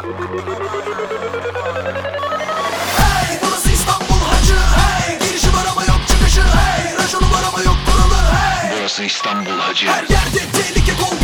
Hey, burası İstanbul Hacı. Hey, girişi var ama yok çıkışı. Hey, rajonu var ama yok kuralı. Hey, Burası İstanbul Hacı. her yerde tehlike kol